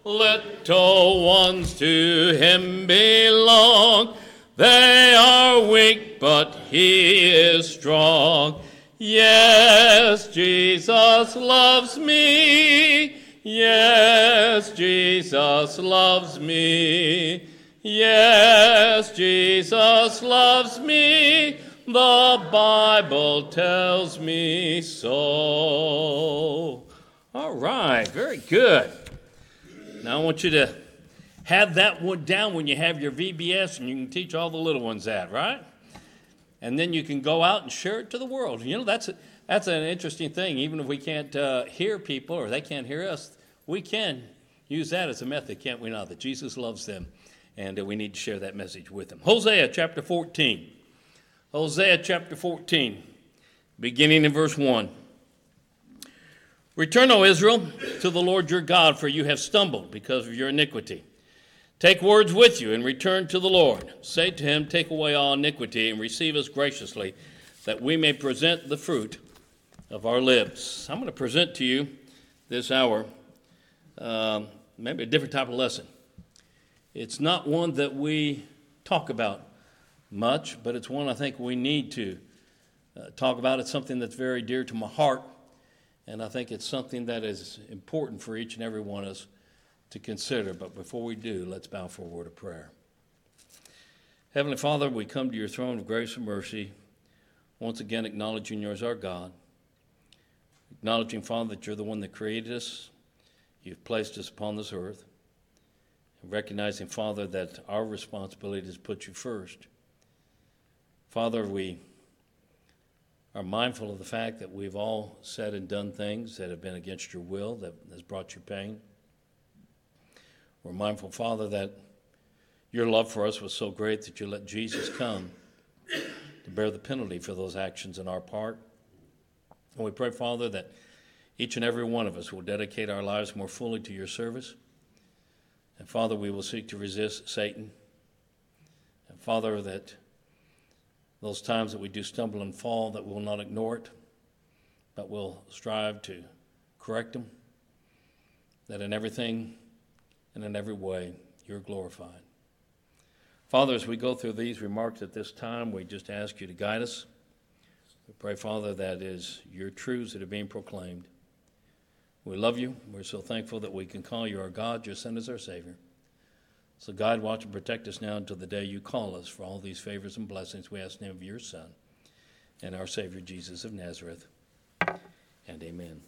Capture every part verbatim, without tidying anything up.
Little ones to him belong. They are weak, but he is strong. Yes, Jesus loves me. Yes, Jesus loves me. Yes, Jesus loves me. The Bible tells me so. All right, very good. Now I want you to have that one down when you have your V B S, and you can teach all the little ones that, right? And then you can go out and share it to the world. You know, that's a, that's an interesting thing. Even if we can't uh, hear people or they can't hear us, we can use that as a method, can't we not? That Jesus loves them, and uh, we need to share that message with them. Hosea chapter fourteen. Hosea chapter fourteen, beginning in verse one. Return, O Israel, to the Lord your God, for you have stumbled because of your iniquity. Take words with you and return to the Lord. Say to him, take away all iniquity and receive us graciously, that we may present the fruit of our lips. I'm going to present to you this hour um, maybe a different type of lesson. It's not one that we talk about much, but it's one I think we need to uh, talk about. It's something that's very dear to my heart, and I think it's something that is important for each and every one of us to consider. But before we do, let's bow for a word of prayer. Heavenly Father, we come to your throne of grace and mercy, once again acknowledging you as our God, acknowledging, Father, that you're the one that created us, you've placed us upon this earth, and recognizing, Father, that our responsibility is to put you first. Father, we are mindful of the fact that we've all said and done things that have been against your will, that has brought you pain. We're mindful, Father, that your love for us was so great that you let Jesus come to bear the penalty for those actions on our part. And we pray, Father, that each and every one of us will dedicate our lives more fully to your service. And Father, we will seek to resist Satan. And Father, that those times that we do stumble and fall, that we'll not ignore it, but we'll strive to correct them, that in everything and in every way you're glorified. Father, as we go through these remarks at this time, we just ask you to guide us. We pray, Father, that is your truths that are being proclaimed. We love you. We're so thankful that we can call you our God, your Son is our Savior. So guide, watch, and protect us now until the day you call us. For all these favors and blessings, we ask in the name of your Son and our Savior, Jesus of Nazareth. And amen.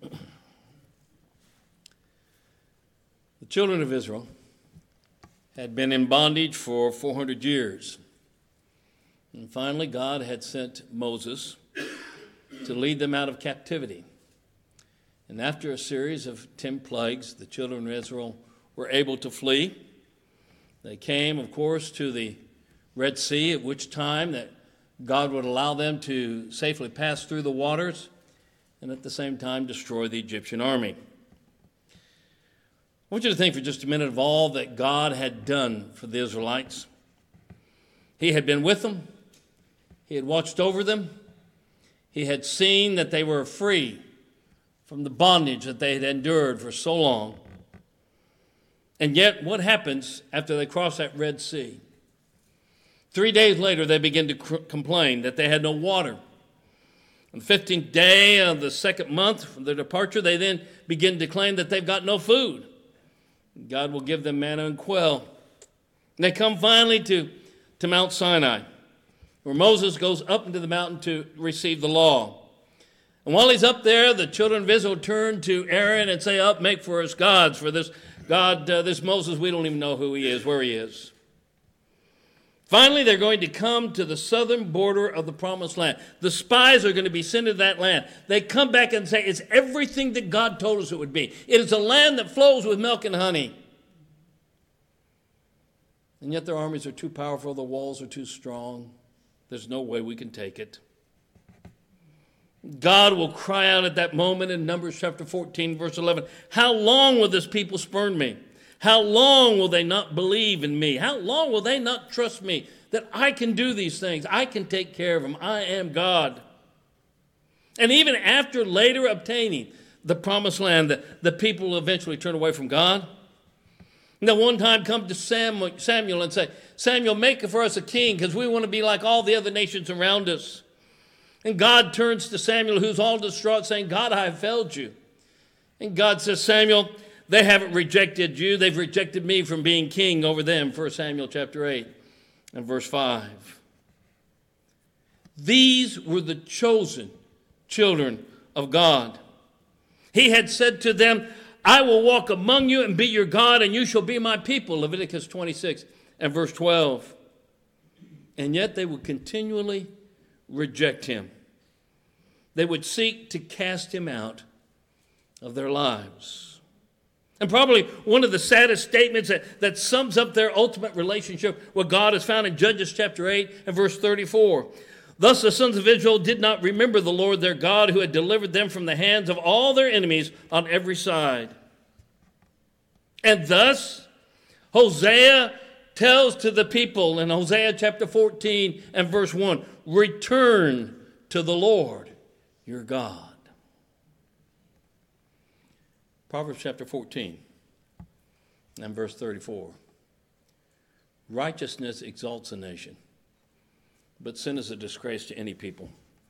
The children of Israel had been in bondage for four hundred years. And finally, God had sent Moses to lead them out of captivity. And after a series of ten plagues, the children of Israel were able to flee. They came, of course, to the Red Sea, at which time that God would allow them to safely pass through the waters and at the same time destroy the Egyptian army. I want you to think for just a minute of all that God had done for the Israelites. He had been with them. He had watched over them. He had seen that they were free from the bondage that they had endured for so long. And yet, what happens after they cross that Red Sea? Three days later, they begin to cr- complain that they had no water. On the fifteenth day of the second month from their departure, they then begin to claim that they've got no food. God will give them manna and quail. And they come finally to, to Mount Sinai, where Moses goes up into the mountain to receive the law. And while he's up there, the children of Israel turn to Aaron and say, up, make for us gods, for this God, uh, this Moses, we don't even know who he is, where he is. Finally, they're going to come to the southern border of the promised land. The spies are going to be sent to that land. They come back and say, it's everything that God told us it would be. It is a land that flows with milk and honey. And yet their armies are too powerful. The walls are too strong. There's no way we can take it. God will cry out at that moment in Numbers chapter fourteen, verse eleven, how long will this people spurn me? How long will they not believe in me? How long will they not trust me that I can do these things? I can take care of them. I am God. And even after later obtaining the promised land, the, the people will eventually turn away from God. And they'll one time come to Samuel and say, Samuel, make for us a king because we want to be like all the other nations around us. And God turns to Samuel, who's all distraught, saying, God, I have failed you. And God says, Samuel, they haven't rejected you. They've rejected me from being king over them. First Samuel chapter eight and verse five. These were the chosen children of God. He had said to them, I will walk among you and be your God, and you shall be my people. Leviticus twenty-six and verse twelve. And yet they would continually reject him. They would seek to cast him out of their lives. And probably one of the saddest statements that, that sums up their ultimate relationship with God is found in Judges chapter eight and verse thirty-four. Thus the sons of Israel did not remember the Lord their God, who had delivered them from the hands of all their enemies on every side. And thus Hosea tells to the people in Hosea chapter fourteen and verse one, return to the Lord your God. Proverbs chapter fourteen and verse thirty-four. Righteousness exalts a nation, but sin is a disgrace to any people.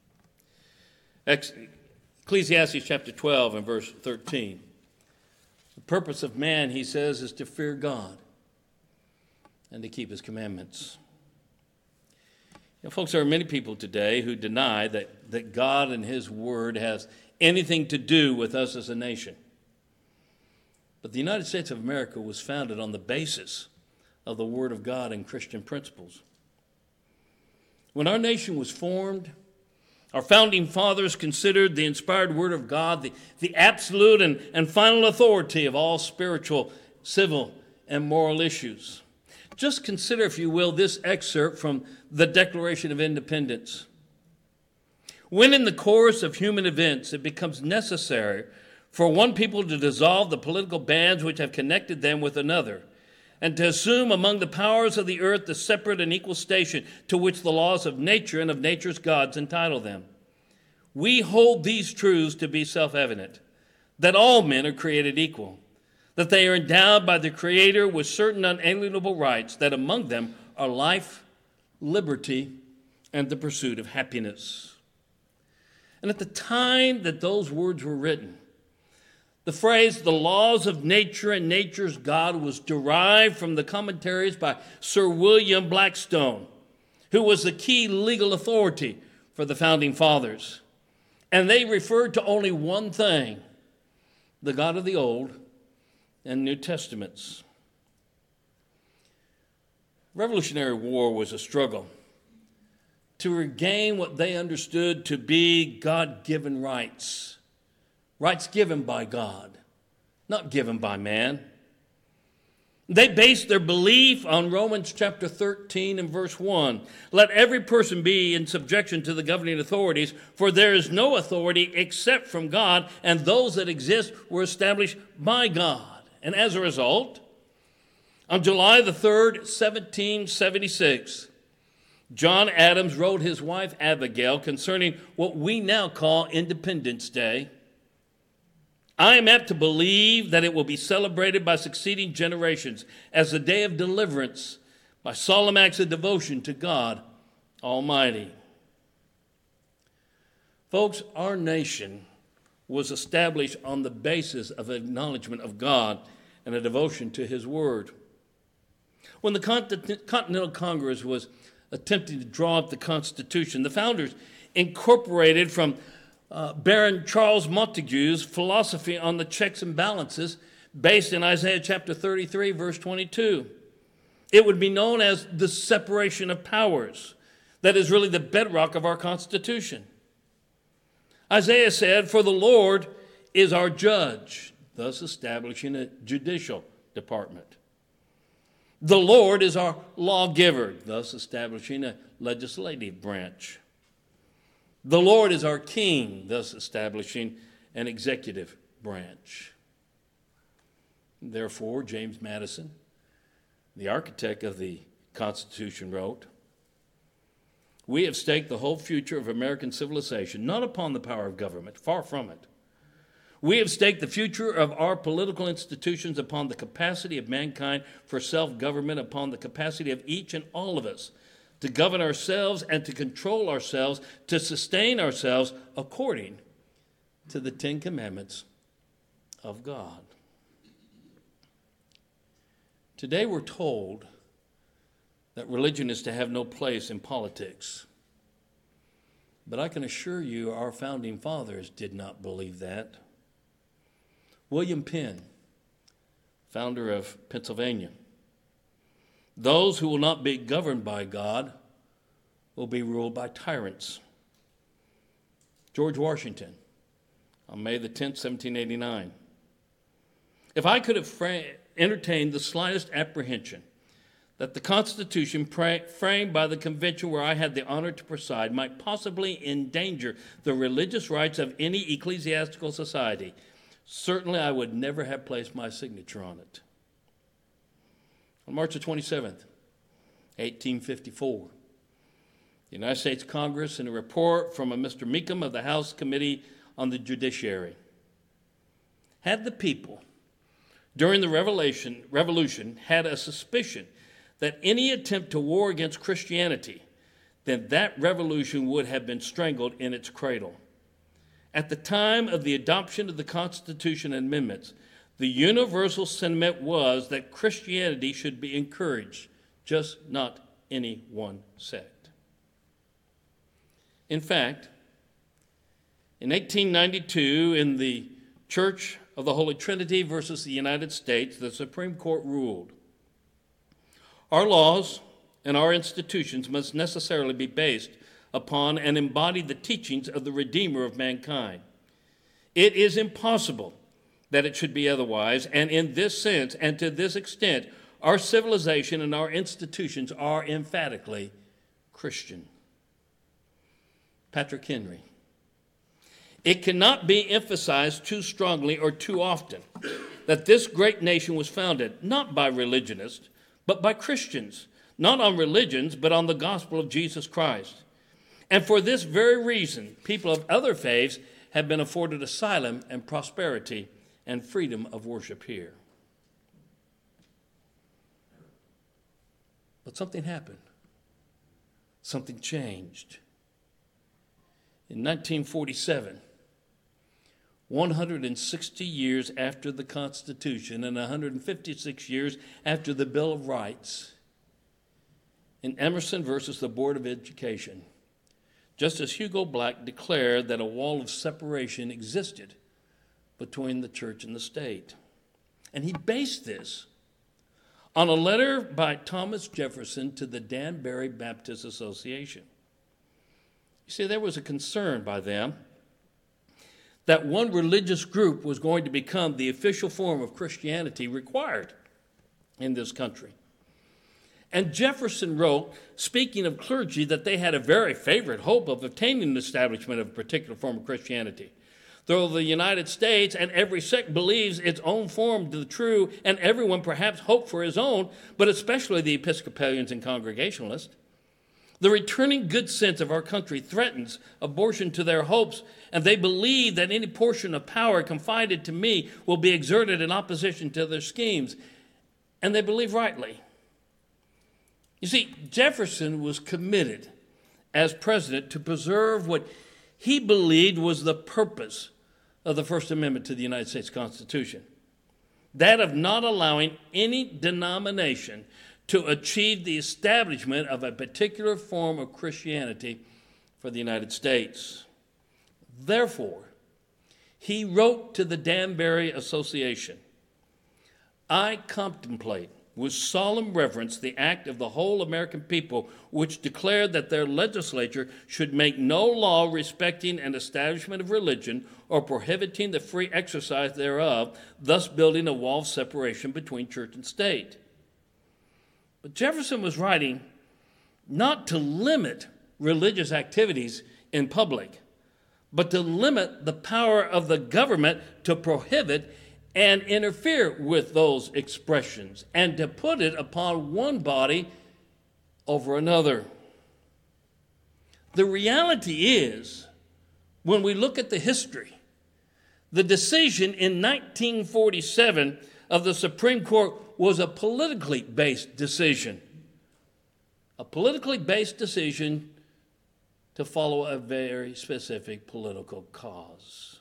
Ecclesiastes chapter twelve and verse thirteen. The purpose of man, he says, is to fear God and to keep his commandments. You know, folks, there are many people today who deny that, that God and his word has anything to do with us as a nation. But the United States of America was founded on the basis of the word of God and Christian principles. When our nation was formed, our founding fathers considered the inspired word of God the, the absolute and, and final authority of all spiritual, civil, and moral issues. Just consider, if you will, this excerpt from the Declaration of Independence. When in the course of human events it becomes necessary for one people to dissolve the political bands which have connected them with another, and to assume among the powers of the earth the separate and equal station to which the laws of nature and of nature's gods entitle them. We hold these truths to be self-evident, that all men are created equal, that they are endowed by the Creator with certain unalienable rights, that among them are life, liberty, and the pursuit of happiness. And at the time that those words were written, the phrase, the laws of nature and nature's God, was derived from the commentaries by Sir William Blackstone, who was the key legal authority for the founding fathers. And they referred to only one thing, the God of the Old and New Testaments. Revolutionary War was a struggle to regain what they understood to be God-given rights. Rights given by God, not given by man. They based their belief on Romans chapter thirteen and verse one. Let every person be in subjection to the governing authorities, for there is no authority except from God, and those that exist were established by God. And as a result, on July the third, seventeen seventy-six, John Adams wrote his wife Abigail concerning what we now call Independence Day. I am apt to believe that it will be celebrated by succeeding generations as a day of deliverance by solemn acts of devotion to God Almighty. Folks, our nation was established on the basis of acknowledgement of God and a devotion to his word. When the Continental Congress was attempting to draw up the Constitution, the founders incorporated from Uh, Baron Charles Montague's philosophy on the checks and balances based in Isaiah chapter thirty-three, verse twenty-two. It would be known as the separation of powers. That is really the bedrock of our Constitution. Isaiah said, for the Lord is our judge, thus establishing a judicial department. The Lord is our lawgiver, thus establishing a legislative branch. The Lord is our king, thus establishing an executive branch. Therefore, James Madison, the architect of the Constitution, wrote, we have staked the whole future of American civilization not upon the power of government, far from it. We have staked the future of our political institutions upon the capacity of mankind for self-government, upon the capacity of each and all of us to govern ourselves and to control ourselves, to sustain ourselves according to the Ten Commandments of God. Today we're told that religion is to have no place in politics. But I can assure you our founding fathers did not believe that. William Penn, founder of Pennsylvania. Those who will not be governed by God will be ruled by tyrants. George Washington, on May the tenth, seventeen eighty-nine. If I could have fra- entertained the slightest apprehension that the Constitution pra- framed by the convention where I had the honor to preside might possibly endanger the religious rights of any ecclesiastical society, certainly I would never have placed my signature on it. On March the twenty-seventh, eighteen fifty-four, the United States Congress, in a report from a Mister Meekum of the House Committee on the Judiciary, had the people, during the revolution, revolution, had a suspicion that any attempt to war against Christianity, then that revolution would have been strangled in its cradle. At the time of the adoption of the Constitution amendments, the universal sentiment was that Christianity should be encouraged, just not any one sect. In fact, in eighteen ninety-two, in the Church of the Holy Trinity versus the United States, the Supreme Court ruled, our laws and our institutions must necessarily be based upon and embody the teachings of the Redeemer of mankind. It is impossible that it should be otherwise, and in this sense and to this extent, our civilization and our institutions are emphatically Christian. Patrick Henry. It cannot be emphasized too strongly or too often that this great nation was founded not by religionists, but by Christians, not on religions, but on the gospel of Jesus Christ. And for this very reason, people of other faiths have been afforded asylum and prosperity and freedom of worship here. But something happened. Something changed. In nineteen forty-seven, one hundred sixty years after the Constitution and one hundred fifty-six years after the Bill of Rights, in Emerson versus the Board of Education, Justice Hugo Black declared that a wall of separation existed between the church and the state. And he based this on a letter by Thomas Jefferson to the Danbury Baptist Association. You see, there was a concern by them that one religious group was going to become the official form of Christianity required in this country. And Jefferson wrote, speaking of clergy, that they had a very favorite hope of obtaining the establishment of a particular form of Christianity. Though the United States and every sect believes its own form to the true, and everyone perhaps hoped for his own, but especially the Episcopalians and Congregationalists, the returning good sense of our country threatens abortion to their hopes, and they believe that any portion of power confided to me will be exerted in opposition to their schemes. And they believe rightly. You see, Jefferson was committed as president to preserve what he believed was the purpose of the First Amendment to the United States Constitution, that of not allowing any denomination to achieve the establishment of a particular form of Christianity for the United States. Therefore, he wrote to the Danbury Association, I contemplate with solemn reverence the act of the whole American people, which declared that their legislature should make no law respecting an establishment of religion or prohibiting the free exercise thereof, thus building a wall of separation between church and state. But Jefferson was writing not to limit religious activities in public, but to limit the power of the government to prohibit and interfere with those expressions, and to put it upon one body over another. The reality is, when we look at the history, The decision in nineteen forty-seven of the Supreme Court was a politically based decision. A politically based decision to follow a very specific political cause.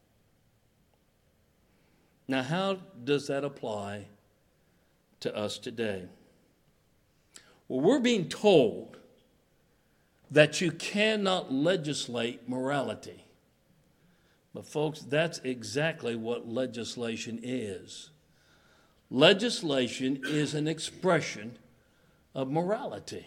Now, how does that apply to us today? Well, we're being told that you cannot legislate morality. But folks, that's exactly what legislation is. Legislation is an expression of morality.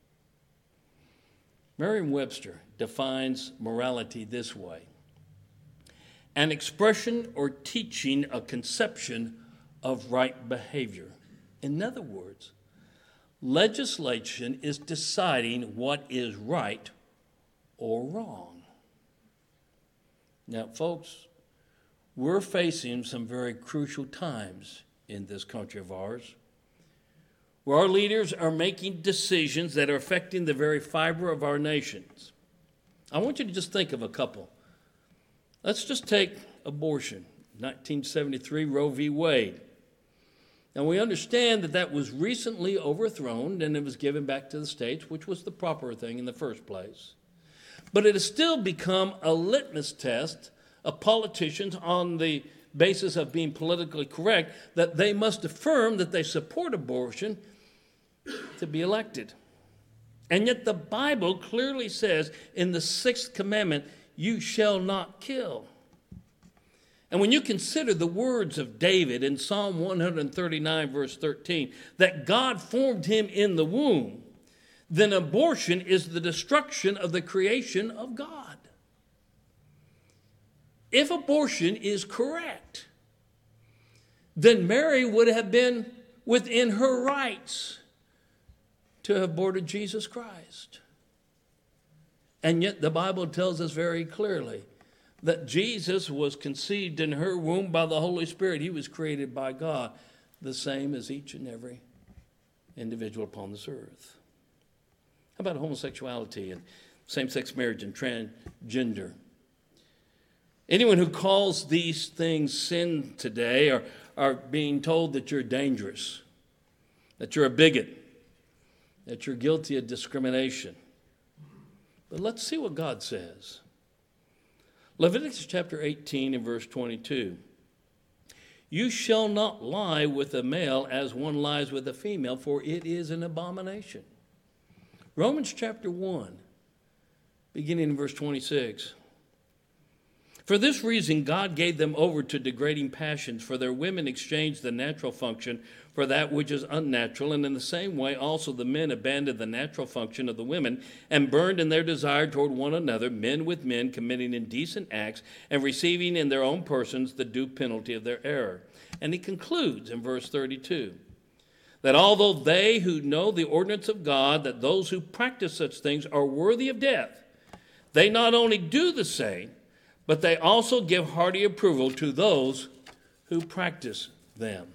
Merriam-Webster defines morality this way: an expression or teaching a conception of right behavior. In other words, legislation is deciding what is right or wrong. Now, folks, we're facing some very crucial times in this country of ours, where our leaders are making decisions that are affecting the very fiber of our nations. I want you to just think of a couple. Let's just take abortion. nineteen seventy-three, Roe v. Wade. Now, we understand that that was recently overthrown and it was given back to the states, which was the proper thing in the first place. But it has still become a litmus test of politicians on the basis of being politically correct, that they must affirm that they support abortion to be elected. And yet the Bible clearly says in the sixth commandment, you shall not kill. And when you consider the words of David in Psalm one thirty-nine, verse thirteen, that God formed him in the womb, then abortion is the destruction of the creation of God. If abortion is correct, then Mary would have been within her rights to have aborted Jesus Christ. And yet the Bible tells us very clearly that Jesus was conceived in her womb by the Holy Spirit. He was created by God, the same as each and every individual upon this earth. How about homosexuality and same-sex marriage and transgender? Anyone who calls these things sin today are, are being told that you're dangerous, that you're a bigot, that you're guilty of discrimination. But let's see what God says. Leviticus chapter eighteen and verse twenty-two. You shall not lie with a male as one lies with a female, for it is an abomination. Romans chapter one, beginning in verse twenty-six. For this reason, God gave them over to degrading passions, for their women exchanged the natural function for that which is unnatural, and in the same way also the men abandoned the natural function of the women and burned in their desire toward one another, men with men committing indecent acts and receiving in their own persons the due penalty of their error. And he concludes in verse thirty-two, that although they who know the ordinance of God, that those who practice such things are worthy of death, they not only do the same, but they also give hearty approval to those who practice them.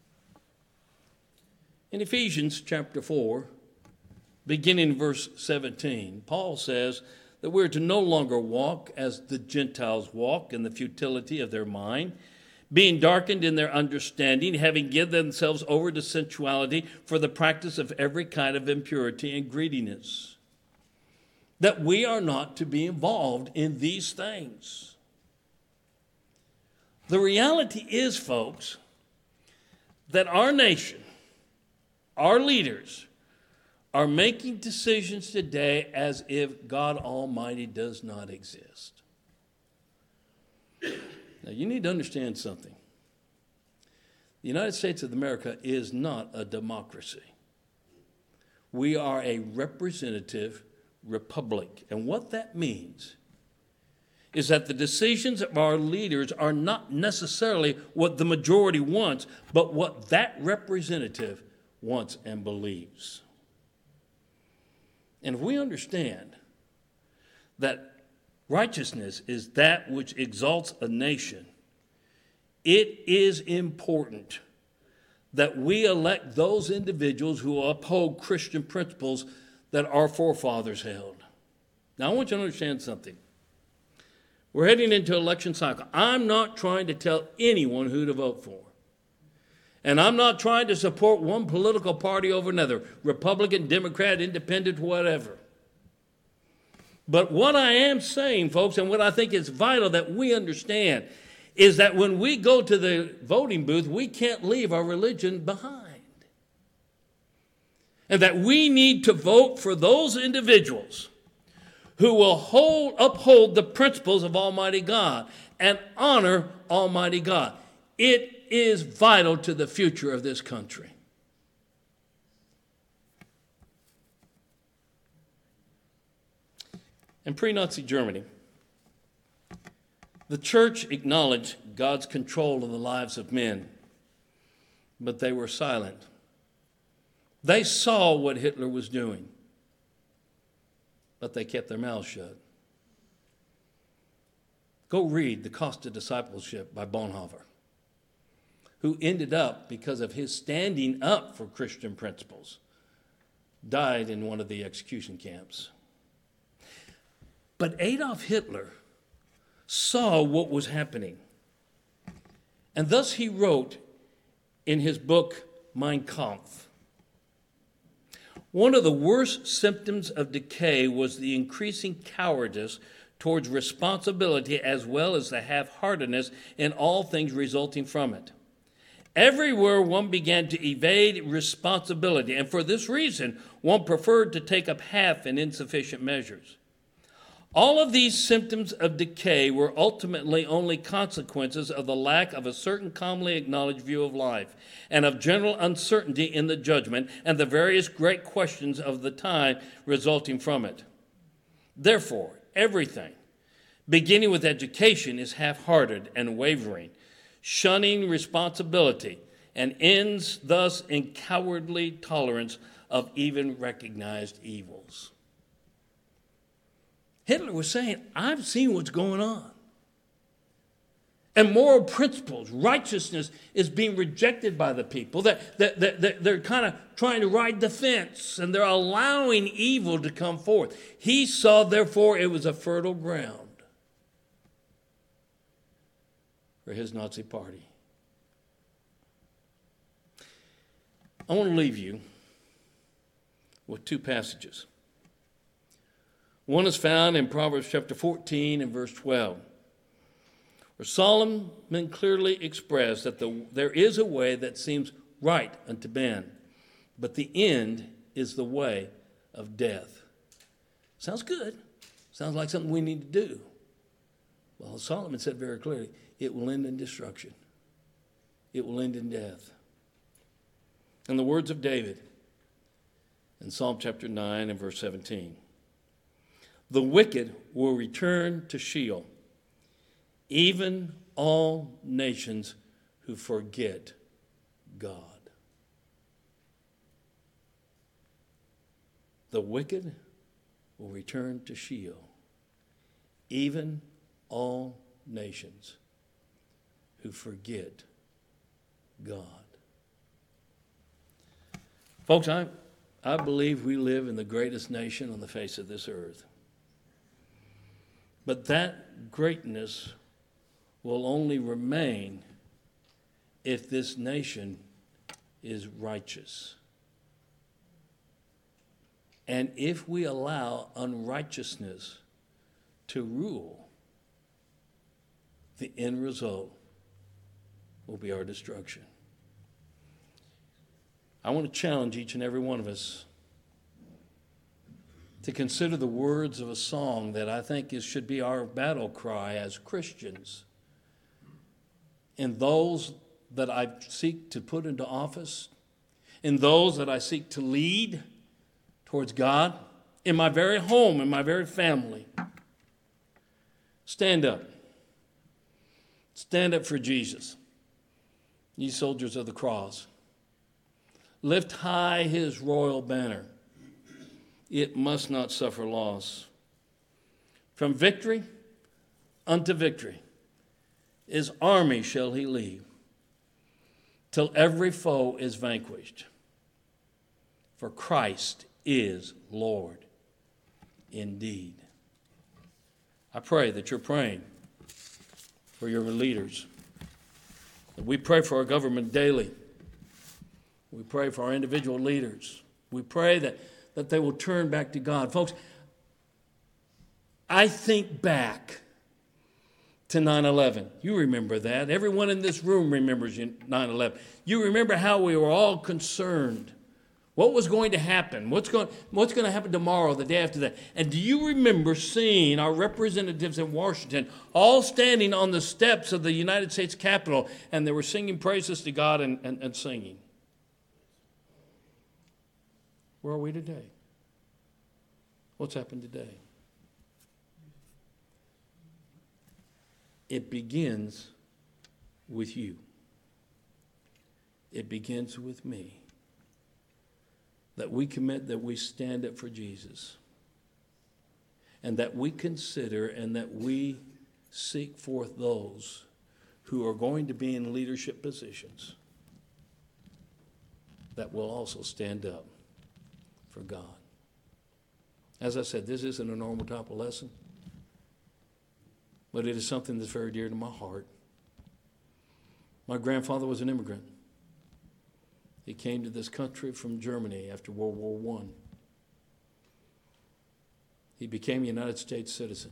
In Ephesians chapter four, beginning in verse seventeen, Paul says that we're to no longer walk as the Gentiles walk in the futility of their mind, being darkened in their understanding, having given themselves over to sensuality for the practice of every kind of impurity and greediness. That we are not to be involved in these things. The reality is, folks, that our nation, our leaders, are making decisions today as if God Almighty does not exist. Now, you need to understand something. The United States of America is not a democracy. We are a representative republic. And what that means is that the decisions of our leaders are not necessarily what the majority wants, but what that representative wants and believes. And if we understand that righteousness is that which exalts a nation, it is important that we elect those individuals who uphold Christian principles that our forefathers held. Now, I want you to understand something. We're heading into election cycle. I'm not trying to tell anyone who to vote for. And I'm not trying to support one political party over another, Republican, Democrat, Independent, whatever. But what I am saying, folks, and what I think is vital that we understand, is that when we go to the voting booth, we can't leave our religion behind. And that we need to vote for those individuals who will hold, uphold the principles of Almighty God and honor Almighty God. It is vital to the future of this country. In pre-Nazi Germany, the church acknowledged God's control of the lives of men, but they were silent. They saw what Hitler was doing, but they kept their mouths shut. Go read The Cost of Discipleship by Bonhoeffer, who ended up, because of his standing up for Christian principles, died in one of the execution camps. But Adolf Hitler saw what was happening, and thus he wrote in his book, Mein Kampf, one of the worst symptoms of decay was the increasing cowardice towards responsibility as well as the half-heartedness in all things resulting from it. Everywhere one began to evade responsibility, and for this reason, one preferred to take up half and insufficient measures. All of these symptoms of decay were ultimately only consequences of the lack of a certain commonly acknowledged view of life and of general uncertainty in the judgment and the various great questions of the time resulting from it. Therefore, everything, beginning with education, is half-hearted and wavering, shunning responsibility, and ends thus in cowardly tolerance of even recognized evils. Hitler was saying, I've seen what's going on. And moral principles, righteousness is being rejected by the people. That, that, that, that they're kind of trying to ride the fence, and they're allowing evil to come forth. He saw, therefore, it was a fertile ground for his Nazi party. I want to leave you with two passages. One is found in Proverbs chapter fourteen and verse twelve, where Solomon clearly expressed that the, there is a way that seems right unto man, but the end is the way of death. Sounds good. Sounds like something we need to do. Well, Solomon said very clearly, it will end in destruction. It will end in death. And the words of David in Psalm chapter nine and verse seventeen. The wicked will return to Sheol, even all nations who forget God. The wicked will return to Sheol, even all nations who forget God. Folks, I, I believe we live in the greatest nation on the face of this earth. But that greatness will only remain if this nation is righteous. And if we allow unrighteousness to rule, the end result will be our destruction. I want to challenge each and every one of us to consider the words of a song that I think is, should be our battle cry as Christians. In those that I seek to put into office, in those that I seek to lead towards God, in my very home, in my very family. Stand up. Stand up for Jesus, ye soldiers of the cross. Lift high his royal banner. It must not suffer loss. From victory unto victory, his army shall he lead, till every foe is vanquished. For Christ is Lord indeed. I pray that you're praying for your leaders. We pray for our government daily. We pray for our individual leaders. We pray that, that they will turn back to God. Folks, I think back to nine eleven. You remember that. Everyone in this room remembers nine eleven. You remember how we were all concerned. What was going to happen? What's going, what's going to happen tomorrow, the day after that? And do you remember seeing our representatives in Washington all standing on the steps of the United States Capitol, and they were singing praises to God and, and, and singing? Where are we today? What's happened today? It begins with you. It begins with me. That we commit that we stand up for Jesus. And that we consider and that we seek forth those who are going to be in leadership positions that will also stand up for God. As I said, this isn't a normal type of lesson, but it is something that's very dear to my heart. My grandfather was an immigrant. He came to this country from Germany after World War One. He became a United States citizen.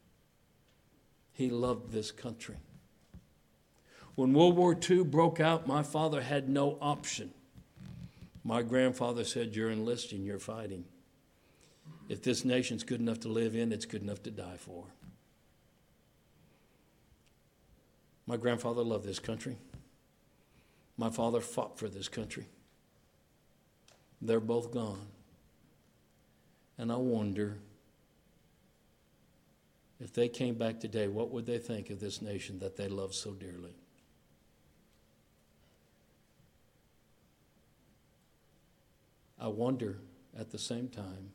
He loved this country. When World War Two broke out, my father had no option. My grandfather said, "You're enlisting, you're fighting. If this nation's good enough to live in, it's good enough to die for." My grandfather loved this country. My father fought for this country. They're both gone. And I wonder if they came back today, what would they think of this nation that they love so dearly? I wonder at the same time,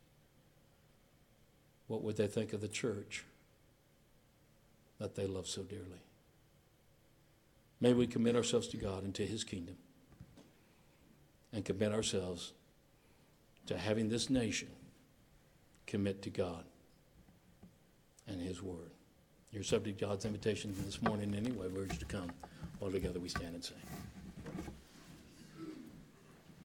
what would they think of the church that they love so dearly? May we commit ourselves to God and to His kingdom, and commit ourselves to having this nation commit to God and His Word. You're subject to God's invitation this morning anyway. We urge you to come. All together we stand and sing.